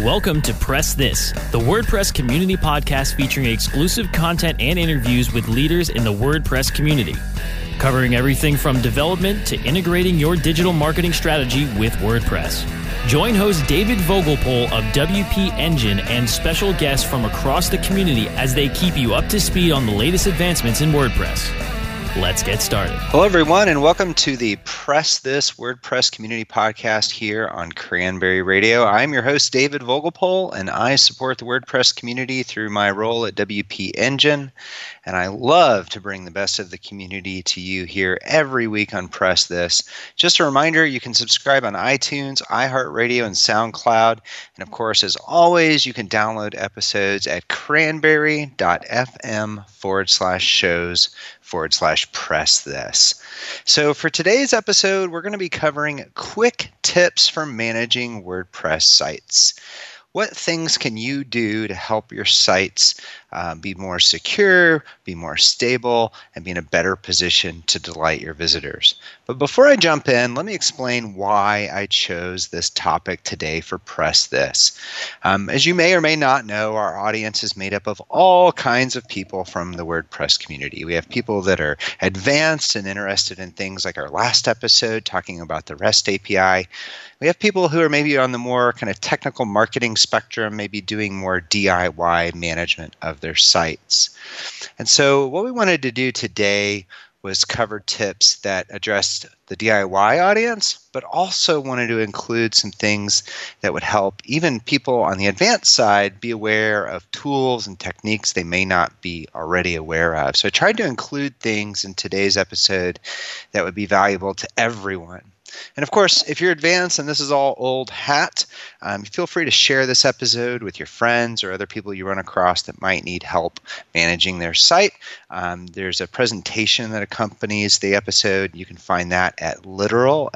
Welcome to Press This, the WordPress community podcast featuring exclusive content and interviews with leaders in the WordPress community, covering everything from development to integrating your digital marketing strategy with WordPress. Join host David Vogelpohl of WP Engine and special guests from across the community as they keep you up to speed on the latest advancements in WordPress. Let's get started. Hello, everyone, and welcome to the Press This WordPress Community Podcast here on Cranberry Radio. I'm your host, David Vogelpohl, and I support the WordPress community through my role at WP Engine. And I love to bring the best of the community to you here every week on Press This. Just a reminder, you can subscribe on iTunes, iHeartRadio, and SoundCloud. And of course, as always, you can download episodes at cranberry.fm/shows/press this. So for today's episode, we're going to be covering quick tips for managing WordPress sites. What things can you do to help your sites be more secure, be more stable, and be in a better position to delight your visitors? But before I jump in, let me explain why I chose this topic today for Press This. As you may or may not know, our audience is made up of all kinds of people from the WordPress community. We have people that are advanced and interested in things like our last episode talking about the REST API. We have people who are maybe on the more kind of technical marketing spectrum, maybe doing more DIY management of their sites. And so what we wanted to do today was cover tips that addressed the DIY audience, but also wanted to include some things that would help even people on the advanced side be aware of tools and techniques they may not be already aware of. So I tried to include things in today's episode that would be valuable to everyone. And of course, if you're advanced and this is all old hat, feel free to share this episode with your friends or other people you run across that might need help managing their site. There's a presentation that accompanies the episode. You can find that at Littural,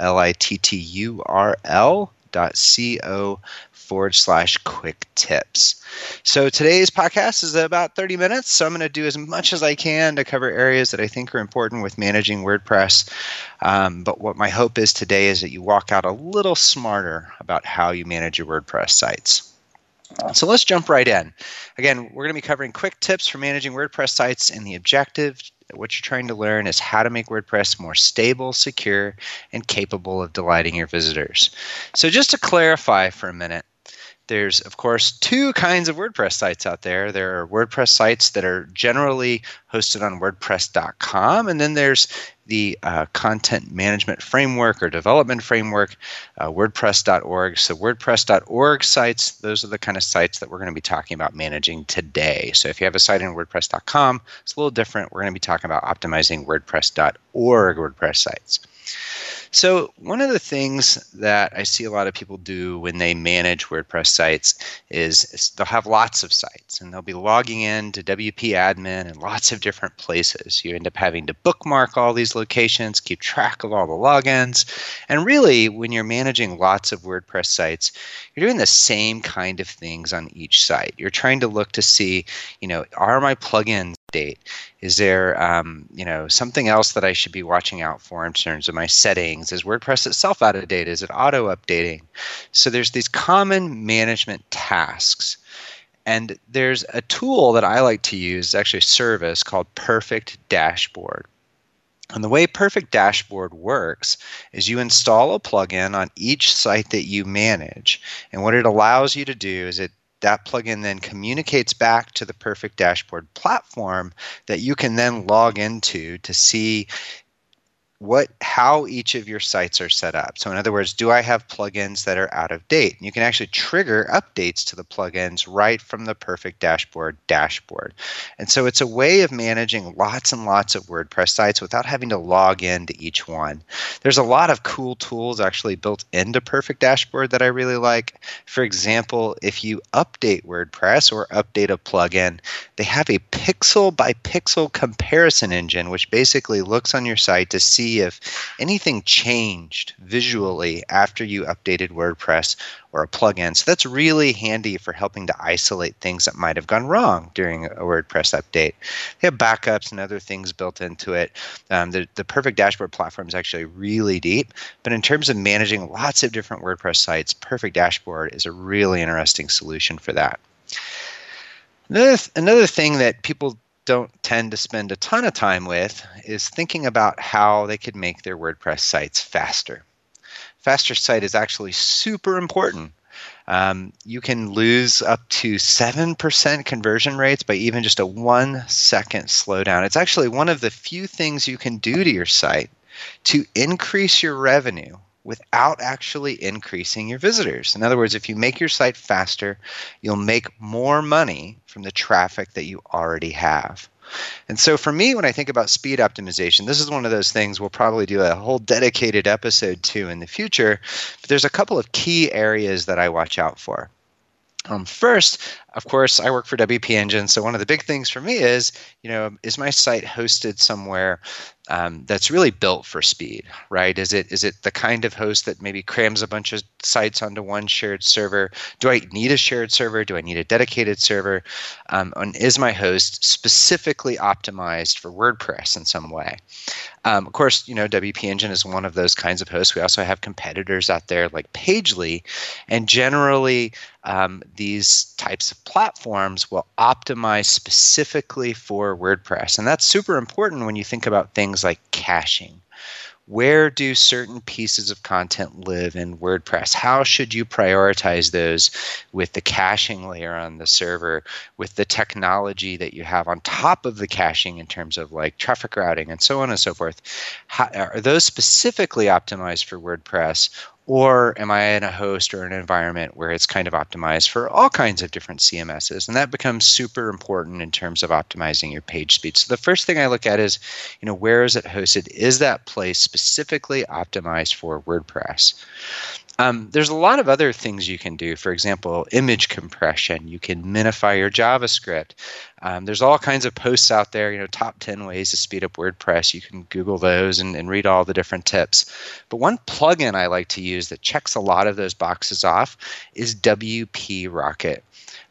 litturl.co/quick tips. So today's podcast is about 30 minutes, so I'm going to do as much as I can to cover areas that I think are important with managing WordPress. But what my hope is today is that you walk out a little smarter about how you manage your WordPress sites. So let's jump right in. Again, we're going to be covering quick tips for managing WordPress sites, and the objective, what you're trying to learn, is how to make WordPress more stable, secure, and capable of delighting your visitors. So just to clarify for a minute, there's, of course, two kinds of WordPress sites out there. There are WordPress sites that are generally hosted on WordPress.com, and then there's the content management framework or development framework, WordPress.org. So WordPress.org sites, those are the kind of sites that we're going to be talking about managing today. So if you have a site on WordPress.com, it's a little different. We're going to be talking about optimizing WordPress.org WordPress sites. So one of the things that I see a lot of people do when they manage WordPress sites is they'll have lots of sites and they'll be logging in to WP Admin in lots of different places. You end up having to bookmark all these locations, keep track of all the logins. And really, when you're managing lots of WordPress sites, you're doing the same kind of things on each site. You're trying to look to see, are my plugins date? Is there, something else that I should be watching out for in terms of my settings? Is WordPress itself out of date? Is it auto-updating? So there's these common management tasks. And there's a tool that I like to use, actually a service called Perfect Dashboard. And the way Perfect Dashboard works is you install a plugin on each site that you manage. And what it allows you to do is that plugin then communicates back to the Perfect Dashboard platform that you can then log into to see how each of your sites are set up. So in other words, do I have plugins that are out of date? And you can actually trigger updates to the plugins right from the Perfect Dashboard dashboard. And so it's a way of managing lots and lots of WordPress sites without having to log into each one. There's a lot of cool tools actually built into Perfect Dashboard that I really like. For example, if you update WordPress or update a plugin, they have a pixel by pixel comparison engine, which basically looks on your site to see see if anything changed visually after you updated WordPress or a plugin. So that's really handy for helping to isolate things that might have gone wrong during a WordPress update. They have backups and other things built into it. The Perfect Dashboard platform is actually really deep, but in terms of managing lots of different WordPress sites, Perfect Dashboard is a really interesting solution for that. Another thing that people don't tend to spend a ton of time with is thinking about how they could make their WordPress sites faster. Faster site is actually super important. You can lose up to 7% conversion rates by even just a 1 second slowdown. It's actually one of the few things you can do to your site to increase your revenue without actually increasing your visitors. In other words, if you make your site faster, you'll make more money from the traffic that you already have. And so for me, when I think about speed optimization, this is one of those things we'll probably do a whole dedicated episode to in the future. But there's a couple of key areas that I watch out for. First, of course, I work for WP Engine, so one of the big things for me is, is my site hosted somewhere that's really built for speed, right? Is it the kind of host that maybe crams a bunch of sites onto one shared server? Do I need a shared server? Do I need a dedicated server? And is my host specifically optimized for WordPress in some way? Of course, WP Engine is one of those kinds of hosts. We also have competitors out there like Pagely, and generally these types of platforms will optimize specifically for WordPress. And that's super important when you think about things like caching. Where do certain pieces of content live in WordPress? How should you prioritize those with the caching layer on the server, with the technology that you have on top of the caching in terms of like traffic routing and so on and so forth? Are those specifically optimized for WordPress? Or am I in a host or an environment where it's kind of optimized for all kinds of different CMSs? And that becomes super important in terms of optimizing your page speed. So the first thing I look at is, where is it hosted? Is that place specifically optimized for WordPress? There's a lot of other things you can do. For example, image compression. You can minify your JavaScript. There's all kinds of posts out there, top 10 ways to speed up WordPress. You can Google those and read all the different tips. But one plugin I like to use that checks a lot of those boxes off is WP Rocket.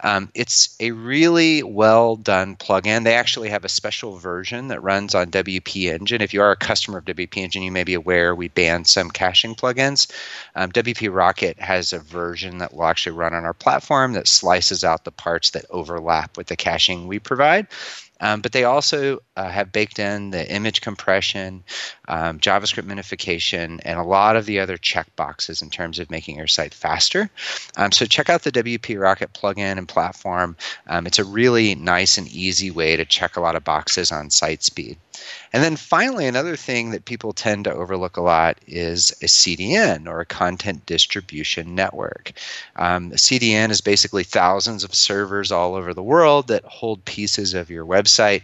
It's a really well done plugin. They actually have a special version that runs on WP Engine. If you are a customer of WP Engine, you may be aware we banned some caching plugins. WP Rocket has a version that will actually run on our platform that slices out the parts that overlap with the caching we provide. But they also have baked in the image compression, JavaScript minification, and a lot of the other checkboxes in terms of making your site faster. So check out the WP Rocket plugin and platform. It's a really nice and easy way to check a lot of boxes on site speed. And then finally, another thing that people tend to overlook a lot is a CDN, or a content distribution network. A CDN is basically thousands of servers all over the world that hold pieces of your website.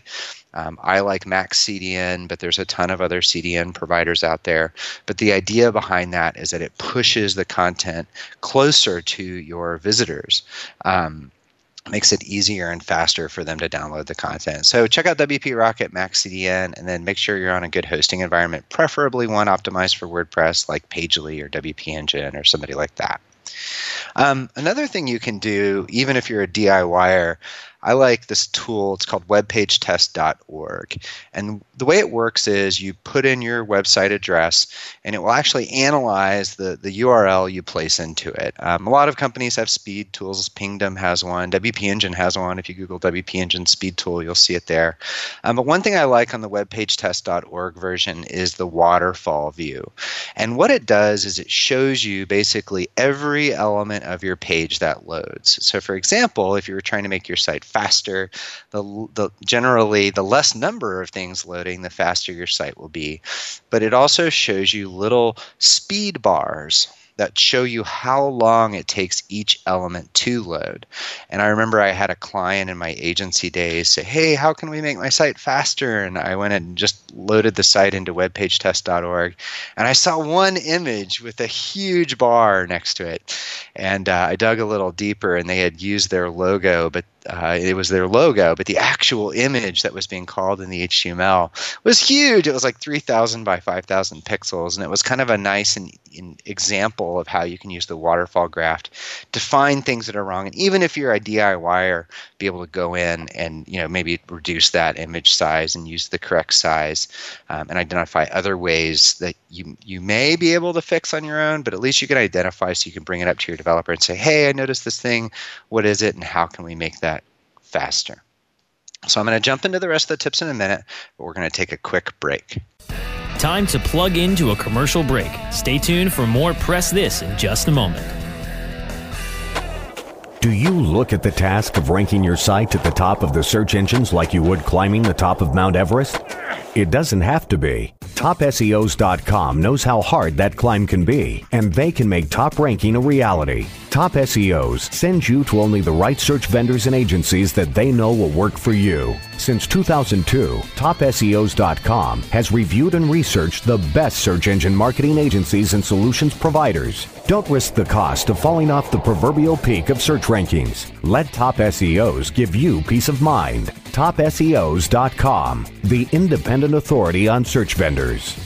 I like MaxCDN, but there's a ton of other CDN providers out there. But the idea behind that is that it pushes the content closer to your visitors. Makes it easier and faster for them to download the content. So check out WP Rocket, MaxCDN, and then make sure you're on a good hosting environment, preferably one optimized for WordPress like Pagely or WP Engine or somebody like that. Another thing you can do, even if you're a DIYer, I like this tool. It's called webpagetest.org. And the way it works is you put in your website address, and it will actually analyze the URL you place into it. A lot of companies have speed tools. Pingdom has one. WP Engine has one. If you Google WP Engine speed tool, you'll see it there. But one thing I like on the webpagetest.org version is the waterfall view. And what it does is it shows you basically every element of your page that loads. So for example, if you were trying to make your site faster, generally the less number of things loading, the faster your site will be. But it also shows you little speed bars that show you how long it takes each element to load. And I remember I had a client in my agency days say, hey, how can we make my site faster? And I went and just loaded the site into webpagetest.org. And I saw one image with a huge bar next to it. And I dug a little deeper, and they had used their logo, but it was their logo, but the actual image that was being called in the HTML was huge. It was like 3,000 by 5,000 pixels, and it was kind of a nice example of how you can use the waterfall graph to find things that are wrong. And even if you're a DIYer, be able to go in and maybe reduce that image size and use the correct size, and identify other ways that you may be able to fix on your own, but at least you can identify so you can bring it up to your developer and say, hey, I noticed this thing. What is it, and how can we make that faster? So I'm going to jump into the rest of the tips in a minute, but we're going to take a quick break. Time to plug into a commercial break. Stay tuned for more Press This in just a moment. Do you look at the task of ranking your site at the top of the search engines like you would climbing the top of Mount Everest? It doesn't have to be. TopSEOs.com knows how hard that climb can be, and they can make top ranking a reality. Top SEOs sends you to only the right search vendors and agencies that they know will work for you. Since 2002, TopSEOs.com has reviewed and researched the best search engine marketing agencies and solutions providers. Don't risk the cost of falling off the proverbial peak of search rankings. Let Top SEOs give you peace of mind. TopSEOs.com, the independent authority on search vendors.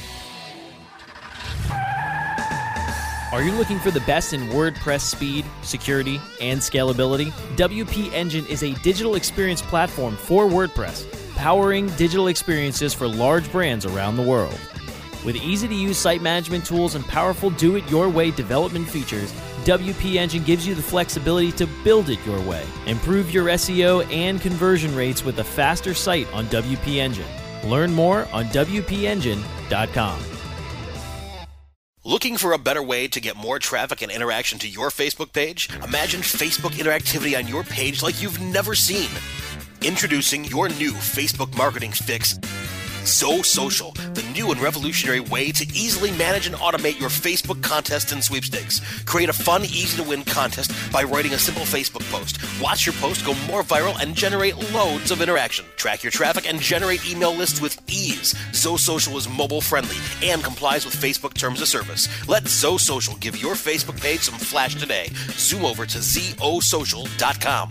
Are you looking for the best in WordPress speed, security, and scalability? WP Engine is a digital experience platform for WordPress, powering digital experiences for large brands around the world. With easy-to-use site management tools and powerful do-it-your-way development features, WP Engine gives you the flexibility to build it your way. Improve your SEO and conversion rates with a faster site on WP Engine. Learn more on WPEngine.com. Looking for a better way to get more traffic and interaction to your Facebook page? Imagine Facebook interactivity on your page like you've never seen. Introducing your new Facebook marketing fix, ZoSocial, the new and revolutionary way to easily manage and automate your Facebook contests and sweepstakes. Create a fun, easy-to-win contest by writing a simple Facebook post. Watch your post go more viral and generate loads of interaction. Track your traffic and generate email lists with ease. ZoSocial is mobile-friendly and complies with Facebook Terms of Service. Let ZoSocial give your Facebook page some flash today. Zoom over to ZoSocial.com.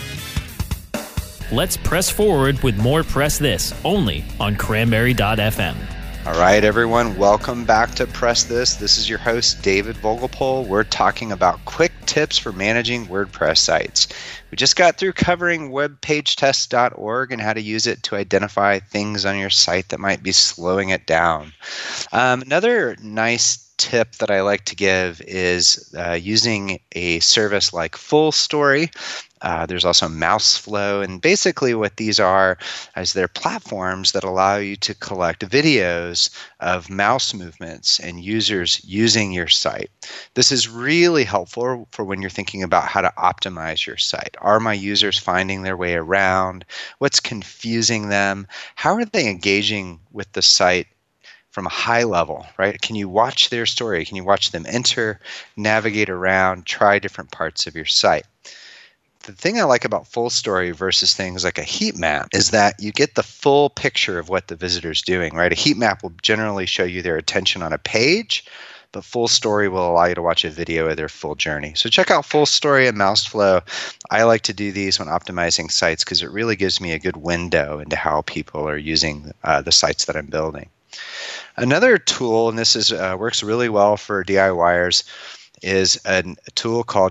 Let's press forward with more Press This, only on Cranberry.fm. All right, everyone, welcome back to Press This. This is your host, David Vogelpohl. We're talking about quick tips for managing WordPress sites. We just got through covering webpagetest.org and how to use it to identify things on your site that might be slowing it down. Another nice tip that I like to give is using a service like FullStory. There's also MouseFlow, and basically what these are is they're platforms that allow you to collect videos of mouse movements and users using your site. This is really helpful for when you're thinking about how to optimize your site. Are my users finding their way around? What's confusing them? How are they engaging with the site from a high level, right? Can you watch their story? Can you watch them enter, navigate around, try different parts of your site? The thing I like about FullStory versus things like a heat map is that you get the full picture of what the visitor's doing, right? A heat map will generally show you their attention on a page, but FullStory will allow you to watch a video of their full journey. So check out FullStory and MouseFlow. I like to do these when optimizing sites because it really gives me a good window into how people are using the sites that I'm building. Another tool, and this is works really well for DIYers, is a tool called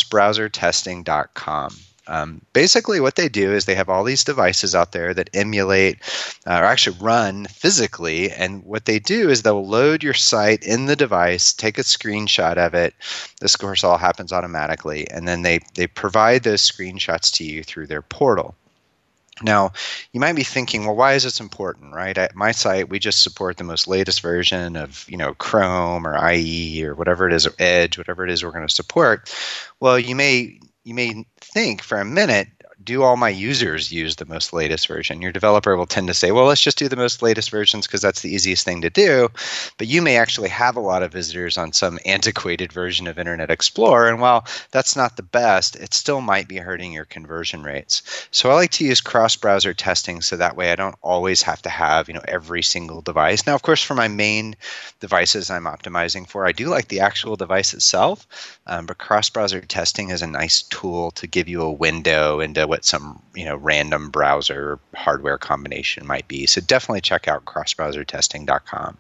crossbrowsertesting.com. Basically what they do is they have all these devices out there that emulate or actually run physically, and what they do is they'll load your site in the device, take a screenshot of it. This of course all happens automatically, and then they provide those screenshots to you through their portal. Now, you might be thinking, well, why is this important, right? At my site, we just support the most latest version of, Chrome or IE or whatever it is, or Edge, whatever it is we're going to support. Well, you may think for a minute, do all my users use the most latest version? Your developer will tend to say, well, let's just do the most latest versions because that's the easiest thing to do. But you may actually have a lot of visitors on some antiquated version of Internet Explorer. And while that's not the best, it still might be hurting your conversion rates. So I like to use cross-browser testing so that way I don't always have to have, every single device. Now, of course, for my main devices I'm optimizing for, I do like the actual device itself. But cross-browser testing is a nice tool to give you a window into what some random browser hardware combination might be. So definitely check out crossbrowsertesting.com.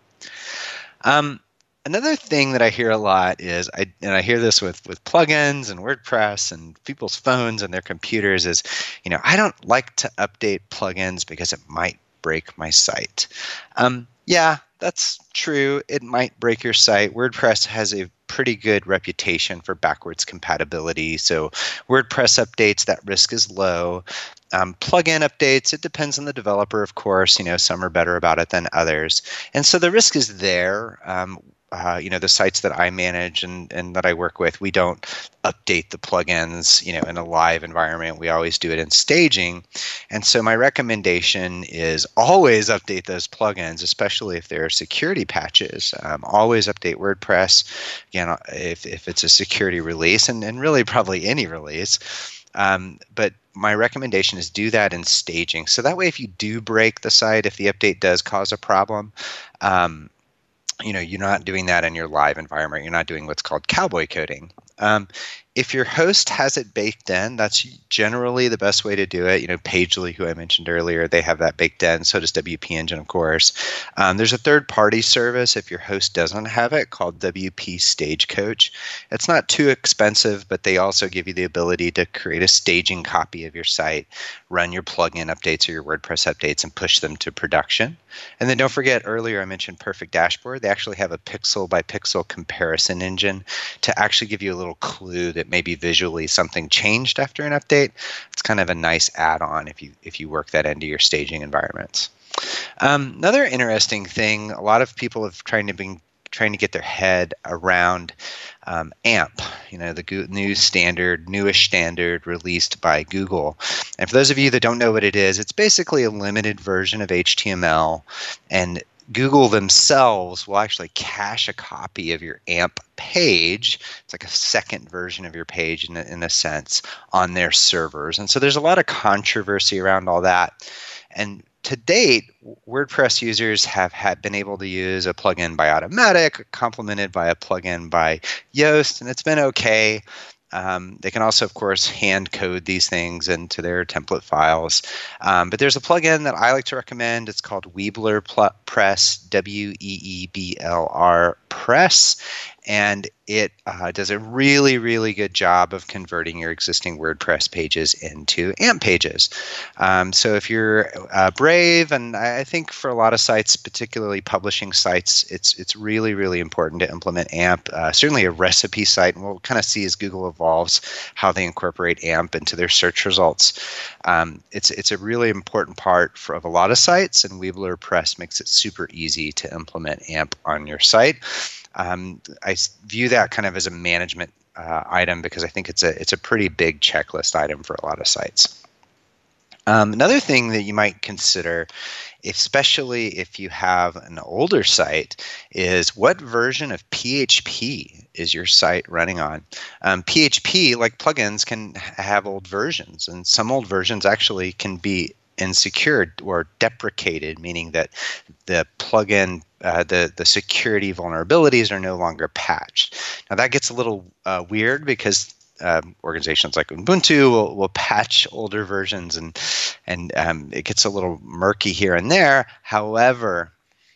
Another thing that I hear a lot is, I hear this with plugins and WordPress and people's phones and their computers, is, I don't like to update plugins because it might break my site. Yeah, that's true. It might break your site. WordPress has a pretty good reputation for backwards compatibility. So WordPress updates, that risk is low. Plugin updates, it depends on the developer, of course. Some are better about it than others. And so the risk is there. The sites that I manage and that I work with, we don't update the plugins, in a live environment. We always do it in staging. And so my recommendation is always update those plugins, especially if there are security patches. Always update WordPress, again, if it's a security release, and really probably any release. But my recommendation is do that in staging. So that way, if you do break the site, if the update does cause a problem, you're not doing that in your live environment. You're not doing what's called cowboy coding. If your host has it baked in, that's generally the best way to do it. Pagely, who I mentioned earlier, they have that baked in. So does WP Engine, of course. There's a third-party service, if your host doesn't have it, called WP Stagecoach. It's not too expensive, but they also give you the ability to create a staging copy of your site, run your plugin updates or your WordPress updates, and push them to production. And then don't forget, earlier I mentioned Perfect Dashboard. They actually have a pixel-by-pixel comparison engine to actually give you a little clue that maybe visually something changed after an update. It's kind of a nice add-on if you work that into your staging environments. Another interesting thing, a lot of people have trying to get their head around AMP, the newish standard released by Google. And for those of you that don't know what it is, it's basically a limited version of HTML, and Google themselves will actually cache a copy of your AMP page. It's like a second version of your page in a sense on their servers. And so there's a lot of controversy around all that. And to date, WordPress users have been able to use a plugin by Automatic, complemented by a plugin by Yoast, and it's been okay. They can also, of course, hand code these things into their template files. But there's a plugin that I like to recommend. It's called Weebler Press, Weeblr Press. And it does a really, really good job of converting your existing WordPress pages into AMP pages. So if you're brave, and I think for a lot of sites, particularly publishing sites, it's really, really important to implement AMP. Certainly a recipe site, and we'll kind of see as Google evolves how they incorporate AMP into their search results. It's a really important part of a lot of sites, and Weebler Press makes it super easy to implement AMP on your site. I view that kind of as a management item because I think it's a pretty big checklist item for a lot of sites. Another thing that you might consider, especially if you have an older site, is what version of PHP is your site running on? PHP, like plugins, can have old versions, and some old versions actually can be insecure or deprecated, meaning that the plugin, the security vulnerabilities are no longer patched. Now that gets a little weird because organizations like Ubuntu will patch older versions, and it gets a little murky here and there. However,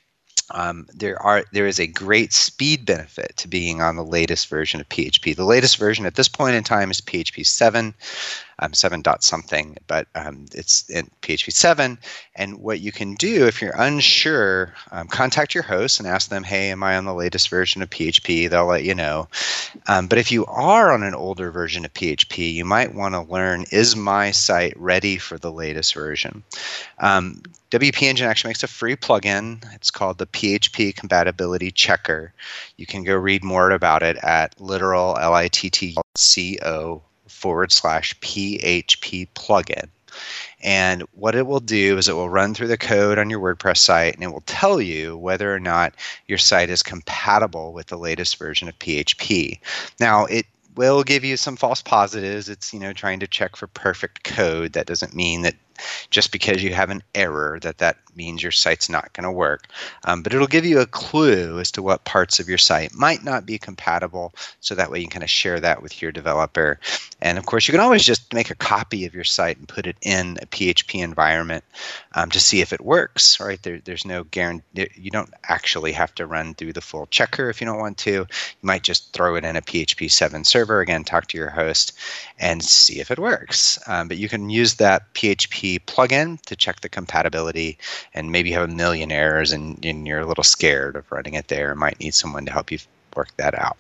there is a great speed benefit to being on the latest version of PHP. The latest version at this point in time is PHP 7. 7 dot something, but it's in PHP 7. And what you can do if you're unsure, contact your host and ask them, hey, am I on the latest version of PHP? They'll let you know. But if you are on an older version of PHP, you might want to learn, is my site ready for the latest version? WP Engine actually makes a free plugin. It's called the PHP Compatibility Checker. You can go read more about it at littleco.co/PHP plugin. And what it will do is it will run through the code on your WordPress site, and it will tell you whether or not your site is compatible with the latest version of PHP. Now, it will give you some false positives. It's, trying to check for perfect code. That doesn't mean that just because you have an error that means your site's not going to work. But it'll give you a clue as to what parts of your site might not be compatible, so that way you can kind of share that with your developer. And of course, you can always just make a copy of your site and put it in a PHP environment to see if it works, right? There's no guarantee. You don't actually have to run through the full checker if you don't want to. You might just throw it in a PHP 7 server, again, talk to your host and see if it works. But you can use that PHP plugin to check the compatibility, and maybe you have a million errors and you're a little scared of running it there and might need someone to help you work that out.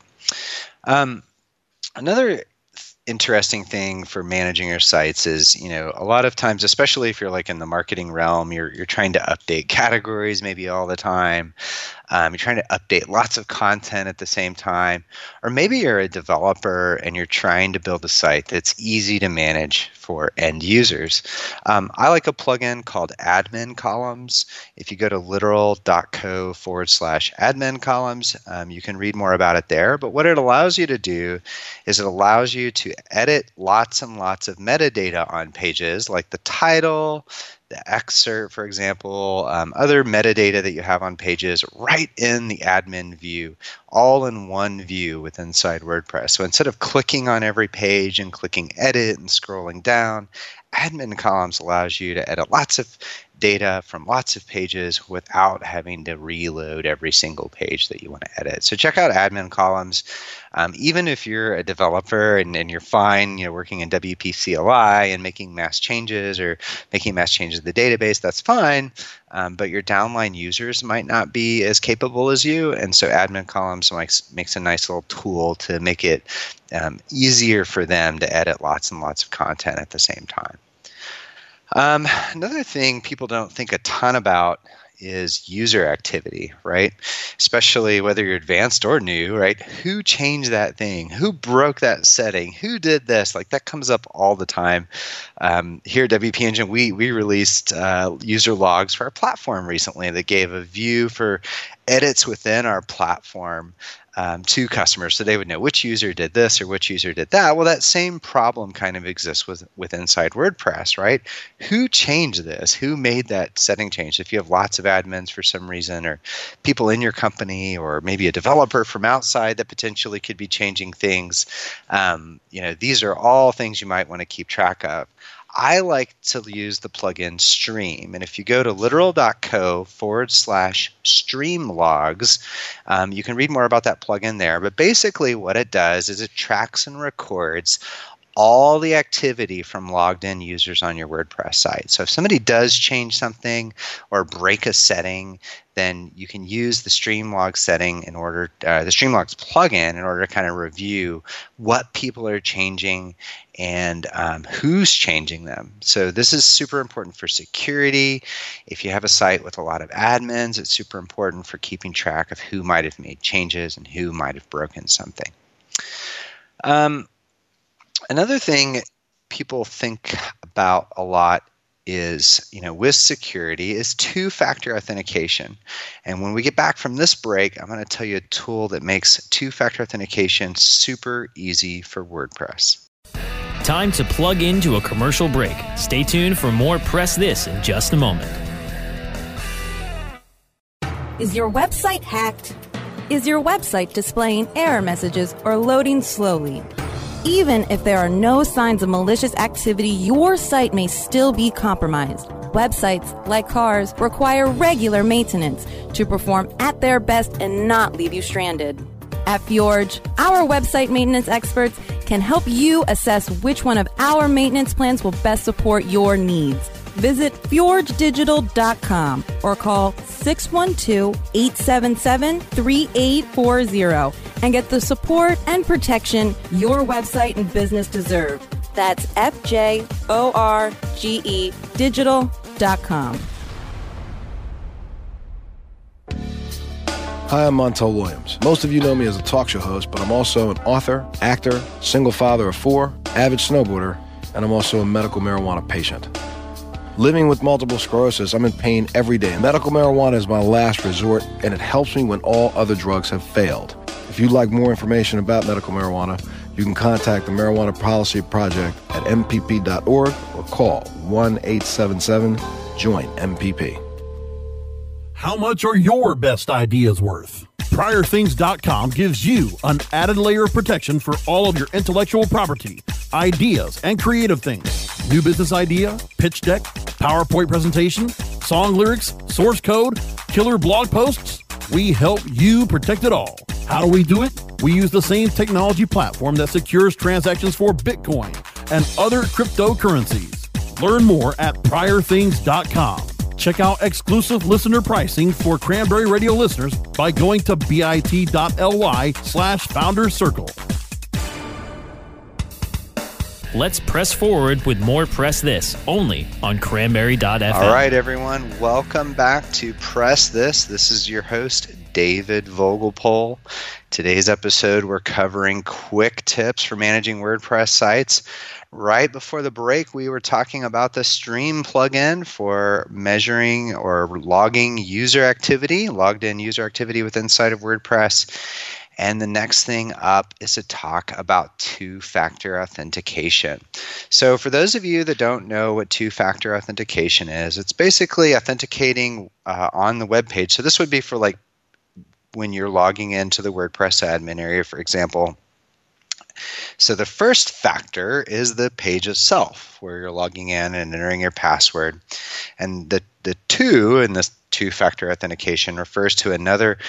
Another interesting thing for managing your sites is, a lot of times, especially if you're like in the marketing realm, you're trying to update categories maybe all the time. You're trying to update lots of content at the same time. Or maybe you're a developer and you're trying to build a site that's easy to manage for end users. I like a plugin called Admin Columns. If you go to literal.co/admin columns, you can read more about it there. But what it allows you to do is it allows you to edit lots and lots of metadata on pages, like the title, the excerpt, for example, other metadata that you have on pages right in the admin view, all in one view inside WordPress. So instead of clicking on every page and clicking edit and scrolling down, Admin Columns allows you to edit lots of data from lots of pages without having to reload every single page that you want to edit. So check out Admin Columns. Even if you're a developer and you're fine, working in WP CLI and making mass changes or making mass changes to the database, that's fine. But your downline users might not be as capable as you, and so Admin Columns makes a nice little tool to make it easier for them to edit lots and lots of content at the same time. Another thing people don't think a ton about is user activity, right? Especially whether you're advanced or new, right? Who changed that thing? Who broke that setting? Who did this? Like, that comes up all the time. Here at WP Engine, we released user logs for our platform recently that gave a view for edits within our platform to customers, so they would know which user did this or which user did that. Well, that same problem kind of exists with inside WordPress, right? Who changed this? Who made that setting change? If you have lots of admins for some reason, or people in your company, or maybe a developer from outside that potentially could be changing things, these are all things you might want to keep track of. I like to use the plugin Stream. And if you go to literal.co/stream logs, you can read more about that plugin there. But basically what it does is it tracks and records all the activity from logged in users on your WordPress site. So if somebody does change something or break a setting, then you can use the Streamlogs setting the Streamlogs plugin in order to kind of review what people are changing and who's changing them. So this is super important for security. If you have a site with a lot of admins, it's super important for keeping track of who might have made changes and who might have broken something. Another thing people think about a lot is, with security, is two-factor authentication. And when we get back from this break, I'm going to tell you a tool that makes two-factor authentication super easy for WordPress. Time to plug into a commercial break. Stay tuned for more Press This in just a moment. Is your website hacked? Is your website displaying error messages or loading slowly? Even if there are no signs of malicious activity, your site may still be compromised. Websites, like cars, require regular maintenance to perform at their best and not leave you stranded. At Fjorge, our website maintenance experts can help you assess which one of our maintenance plans will best support your needs. Visit fjorgedigital.com or call 612-877-3840 and get the support and protection your website and business deserve. That's FJORGE digital.com. Hi, I'm Montel Williams. Most of you know me as a talk show host, but I'm also an author, actor, single father of 4, avid snowboarder, and I'm also a medical marijuana patient. Living with multiple sclerosis, I'm in pain every day. Medical marijuana is my last resort, and it helps me when all other drugs have failed. If you'd like more information about medical marijuana, You can contact the Marijuana Policy Project at mpp.org or call 1-877-JOIN-MPP. How much are your best ideas worth? PriorThings.com gives you an added layer of protection for all of your intellectual property, ideas, and creative things. New business idea, pitch deck, PowerPoint presentation, song lyrics, source code, killer blog posts. We help you protect it all. How do we do it? We use the same technology platform that secures transactions for Bitcoin and other cryptocurrencies. Learn more at PriorThings.com. Check out exclusive listener pricing for Cranberry Radio listeners by going to bit.ly/foundercircle. Let's press forward with more Press This, only on Cranberry.fm. All right, everyone. Welcome back to Press This. This is your host, David Vogelpohl. Today's episode, we're covering quick tips for managing WordPress sites. Right before the break, we were talking about the Stream plugin for measuring or logging user activity, logged in user activity within inside of WordPress. And the next thing up is to talk about two-factor authentication. So for those of you that don't know what two-factor authentication is, it's basically authenticating on the web page. So this would be for like when you're logging into the WordPress admin area, for example. So the first factor is the page itself, where you're logging in and entering your password. And the two in this two-factor authentication refers to another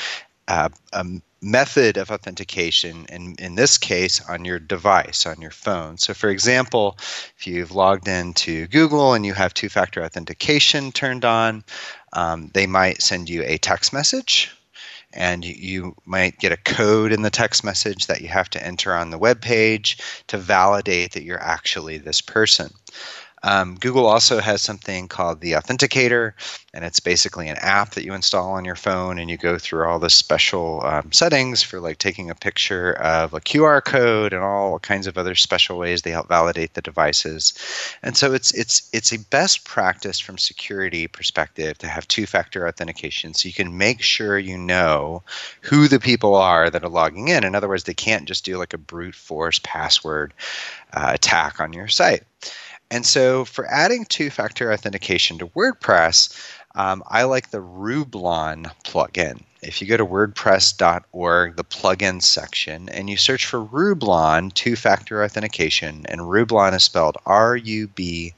method of authentication, and in this case on your device, on your phone. So for example, if you've logged into Google and you have two-factor authentication turned on, they might send you a text message, and you might get a code in the text message that you have to enter on the web page to validate that you're actually this person. Google also has something called the Authenticator, and it's basically an app that you install on your phone, and you go through all the special settings for like taking a picture of a QR code and all kinds of other special ways they help validate the devices. And so it's a best practice from security perspective to have two-factor authentication, so you can make sure you know who the people are that are logging in. In other words, they can't just do like a brute force password attack on your site. And so for adding two-factor authentication to WordPress, I like the Rublon plugin. If you go to wordpress.org, the plugins section, and you search for Rublon two-factor authentication, and Rublon is spelled R-U-B-L-O-N,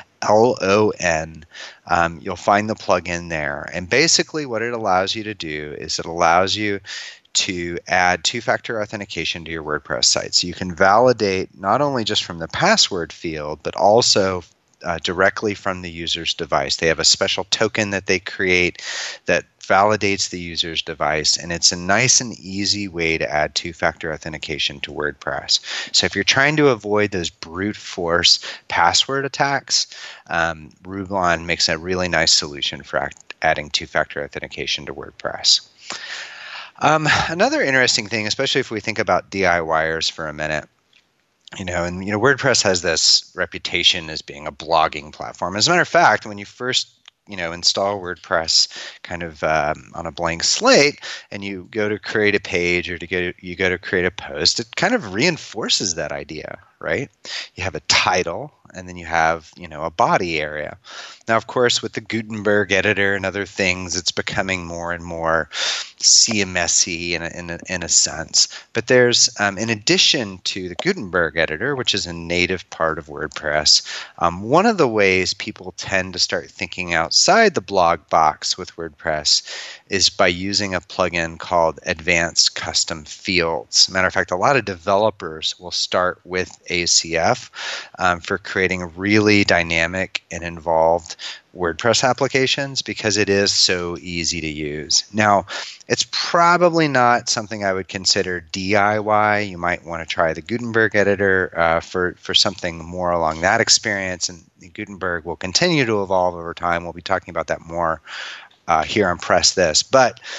you'll find the plugin there. And basically what it allows you to do is it allows you to add two-factor authentication to your WordPress site. So you can validate not only just from the password field, but also directly from the user's device. They have a special token that they create that validates the user's device, and it's a nice and easy way to add two-factor authentication to WordPress. So if you're trying to avoid those brute force password attacks, Rublon makes a really nice solution for adding two-factor authentication to WordPress. Another interesting thing, especially if we think about DIYers for a minute, WordPress has this reputation as being a blogging platform. As a matter of fact, when you first install WordPress kind of on a blank slate, and you go to create a page or you go to create a post, it kind of reinforces that idea, right? You have a title, and then you have a body area. Now, of course, with the Gutenberg editor and other things, it's becoming more and more CMS-y in a sense. But there's, in addition to the Gutenberg editor, which is a native part of WordPress, one of the ways people tend to start thinking outside the blog box with WordPress is by using a plugin called Advanced Custom Fields. Matter of fact, a lot of developers will start with ACF for creating really dynamic and involved WordPress applications because it is so easy to use. Now, it's probably not something I would consider DIY. You might want to try the Gutenberg editor for something more along that experience, and Gutenberg will continue to evolve over time. We'll be talking about that more here on Press This. But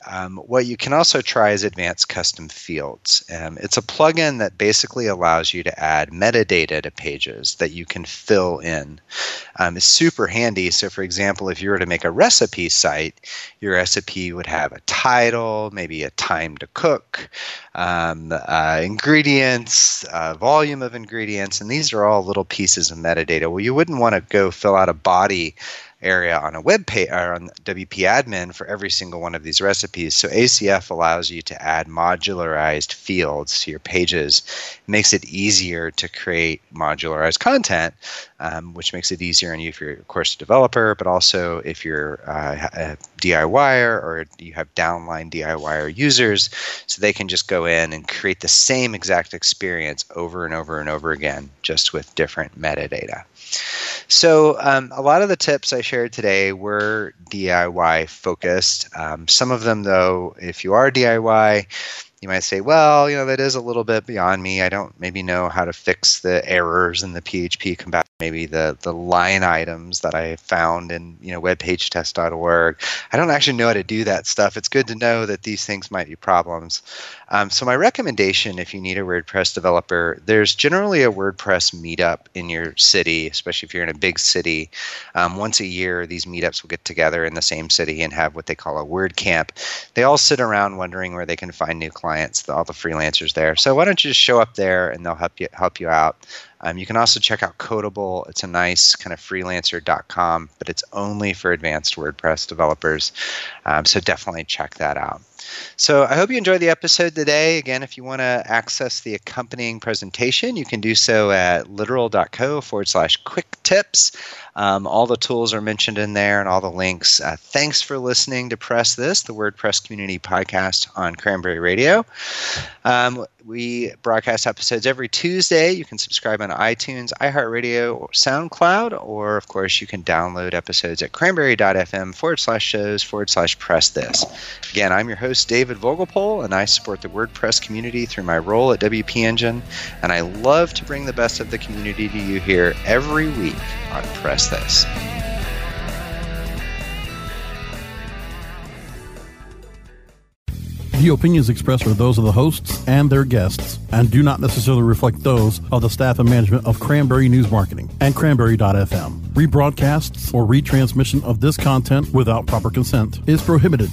What you can also try is Advanced Custom Fields. It's a plugin that basically allows you to add metadata to pages that you can fill in. It's super handy. So, for example, if you were to make a recipe site, your recipe would have a title, maybe a time to cook, ingredients, volume of ingredients, and these are all little pieces of metadata. Well, you wouldn't want to go fill out a body area on a web page or on WP admin for every single one of these recipes. So ACF allows you to add modularized fields to your pages. It makes it easier to create modularized content, which makes it easier on you if you're, of course, a developer, but also if you're a DIYer or you have downline DIYer users, so they can just go in and create the same exact experience over and over and over again, just with different metadata. So a lot of the tips I shared today were DIY focused. Some of them, though, if you are DIY, you might say, well, that is a little bit beyond me. I don't maybe know how to fix the errors in the PHP combat, maybe the line items that I found in webpagetest.org. I don't actually know how to do that stuff. It's good to know that these things might be problems. So my recommendation, if you need a WordPress developer, there's generally a WordPress meetup in your city, especially if you're in a big city. Once a year, these meetups will get together in the same city and have what they call a WordCamp. They all sit around wondering where they can find new clients, all the freelancers there. So why don't you just show up there and they'll help you out. You can also check out Codable. It's a nice kind of freelancer.com, but it's only for advanced WordPress developers. So definitely check that out. So I hope you enjoyed the episode today. Again, if you want to access the accompanying presentation, you can do so at literal.co/quick tips. All the tools are mentioned in there and all the links. Thanks for listening to Press This, the WordPress community podcast on Cranberry Radio. We broadcast episodes every Tuesday. You can subscribe on iTunes, iHeartRadio, or SoundCloud, or of course you can download episodes at cranberry.fm/shows/press this. Again, I'm your host, David Vogelpohl, and I support the WordPress community through my role at WP Engine, and I love to bring the best of the community to you here every week on Press This. The opinions expressed are those of the hosts and their guests and do not necessarily reflect those of the staff and management of Cranberry News Marketing and Cranberry.fm. Rebroadcasts or retransmission of this content without proper consent is prohibited.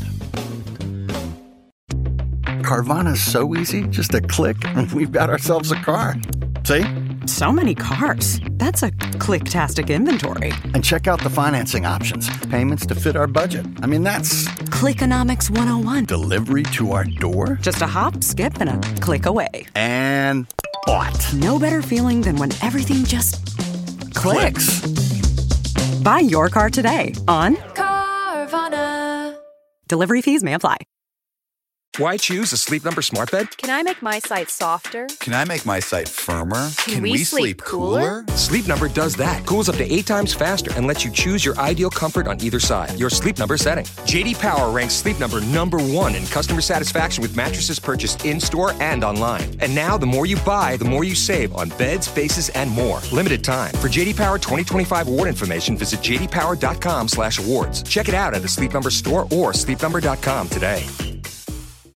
Carvana's so easy, just a click and we've got ourselves a car. See? So many cars. That's a click-tastic inventory. And check out the financing options. Payments to fit our budget. I mean, that's Clickonomics 101. Delivery to our door. Just a hop, skip, and a click away. And bought. No better feeling than when everything just clicks. Buy your car today on Carvana. Delivery fees may apply. Why choose a Sleep Number smart bed? Can I make my site softer? Can I make my site firmer? Can we sleep cooler? Sleep Number does that. Cools up to 8 times faster and lets you choose your ideal comfort on either side. Your Sleep Number setting. JD Power ranks Sleep Number #1 in customer satisfaction with mattresses purchased in-store and online. And now, the more you buy, the more you save on beds, bases, and more. Limited time. For JD Power 2025 award information, visit jdpower.com/awards. Check it out at a Sleep Number store or sleepnumber.com today.